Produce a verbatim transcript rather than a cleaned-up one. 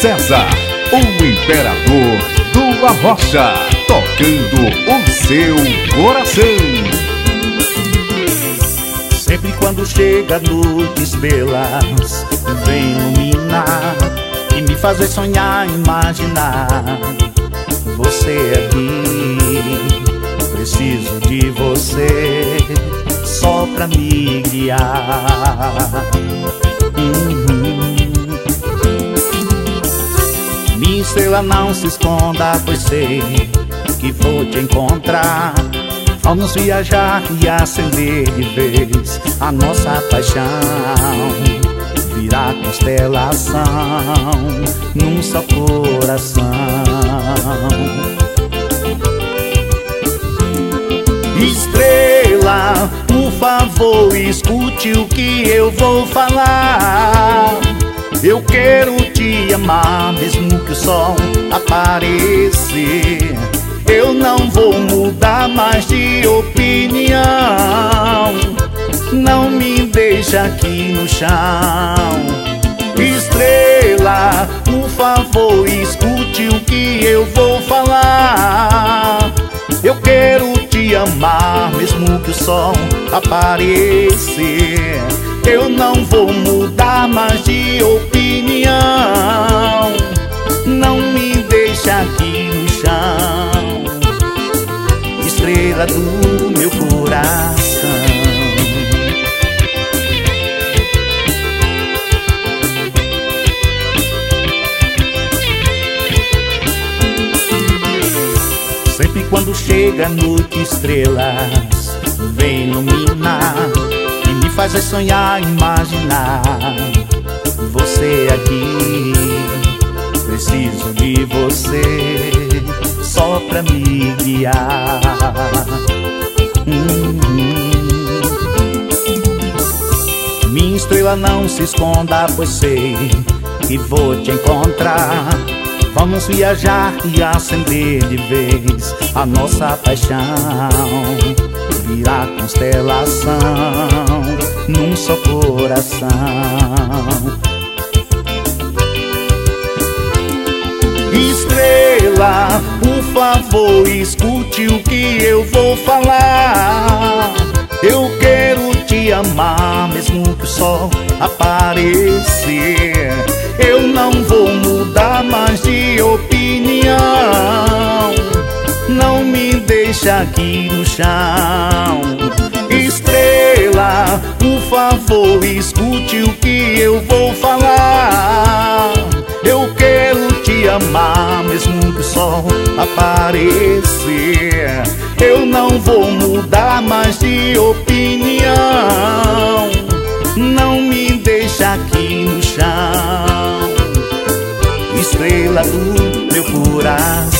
César, o imperador do Arrocha, tocando o seu coração. Sempre quando chega a noite, estrelas vem iluminar e me fazer sonhar, imaginar você aqui. Preciso de você só pra me guiar. Uhum. Minha estrela, não se esconda, pois sei que vou te encontrar. Vamos viajar e acender de vez a nossa paixão, virar constelação num só coração. Estrela, por favor, escute o que eu vou falar. Eu quero te amar, mesmo que o sol aparecer. Eu não vou mudar mais de opinião. Não me deixa aqui no chão. Estrela, por favor, escute o que eu vou falar. Eu quero te amar, mesmo que o sol aparecer. Eu não vou mudar mais de opinião. Não me deixa aqui no chão. Estrela do meu coração. Sempre quando chega a noite, estrelas vem iluminar e me faz sonhar, imaginar você aqui. Preciso de você só pra me guiar. Uhum. Minha estrela, não se esconda, pois sei que vou te encontrar. Vamos viajar e acender de vez a nossa paixão, virar constelação num só coração. Estrela, por favor, escute o que eu vou falar. Eu quero te amar, mesmo que o sol aparecer. Eu não vou mudar mais de opinião. Não me deixa aqui no chão. Estrela, por favor, escute o que eu vou falar. Eu quero te amar, mesmo que o sol aparecer. Eu não vou mudar mais de opinião. Não me deixa aqui no chão. Estrela do meu coração.